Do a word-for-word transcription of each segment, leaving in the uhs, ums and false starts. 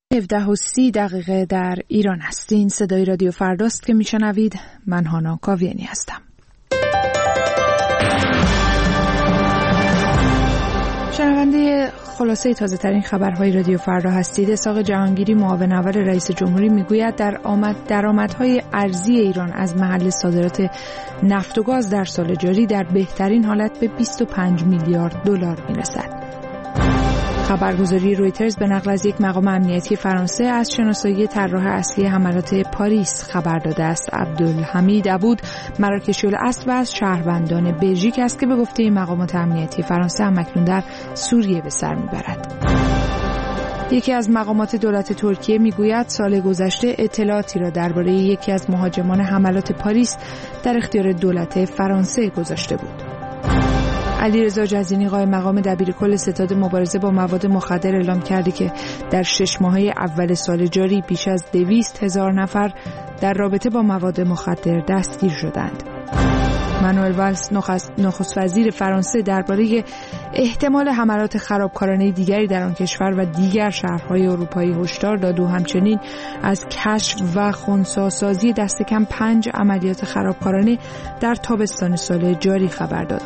هفده و سی دقیقه در ایران هستین. صدای رادیو فرداست که میشنوید. من هانا کاویانی هستم. شنونده خلاصه تازه ترین خبرهای رادیو فردا هستید. اسحاق جهانگیری معاون اول رئیس جمهوری میگوید در آمد درآمدهای ارزی ایران از محل صادرات نفت و گاز در سال جاری در بهترین حالت به بیست و پنج میلیارد دلار میرسد. خبرگزاری رویترز به نقل از یک مقام امنیتی فرانسه از شناسایی طراح اصلی حملات پاریس خبر داده است. عبدالحمید عبود مراکشی الاصل و از شهروندان بلژیک است که به گفته مقامات امنیتی فرانسه همکنون در سوریه به سر میبرد. یکی از مقامات دولت ترکیه میگوید سال گذشته اطلاعاتی را درباره یکی از مهاجمان حملات پاریس در اختیار دولت فرانسه گذاشته بود. علیرضا جزینی قائم مقام دبیرکل ستاد مبارزه با مواد مخدر اعلام کرده که در شش ماهه اول سال جاری بیش از دویست هزار نفر در رابطه با مواد مخدر دستگیر شدند. مانوئل والس نخست وزیر فرانسه درباره احتمال حملات خرابکارانه دیگری در آن کشور و دیگر شهرهای اروپایی هشدار داد و همچنین از کشف و خنثی‌سازی دست کم پنج عملیات خرابکارانه در تابستان سال جاری خبر داد.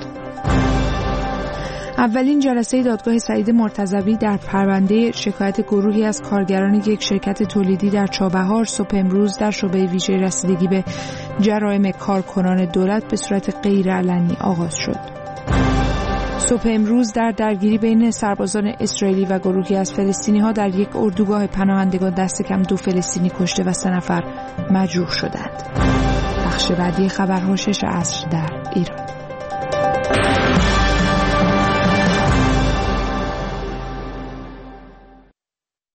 اولین جلسه دادگاه سعید مرتضوی در پرونده شکایت گروهی از کارگران یک شرکت تولیدی در چابهار صبح امروز در شعبه ویژه رسیدگی به جرایم کارکنان دولت به صورت غیرعلنی آغاز شد. صبح امروز در درگیری بین سربازان اسرائیلی و گروهی از فلسطینی‌ها در یک اردوگاه پناهندگان دست کم دو فلسطینی کشته و سه نفر مجروح شدند. بخش بعدی خبرها شش عصر در ایران.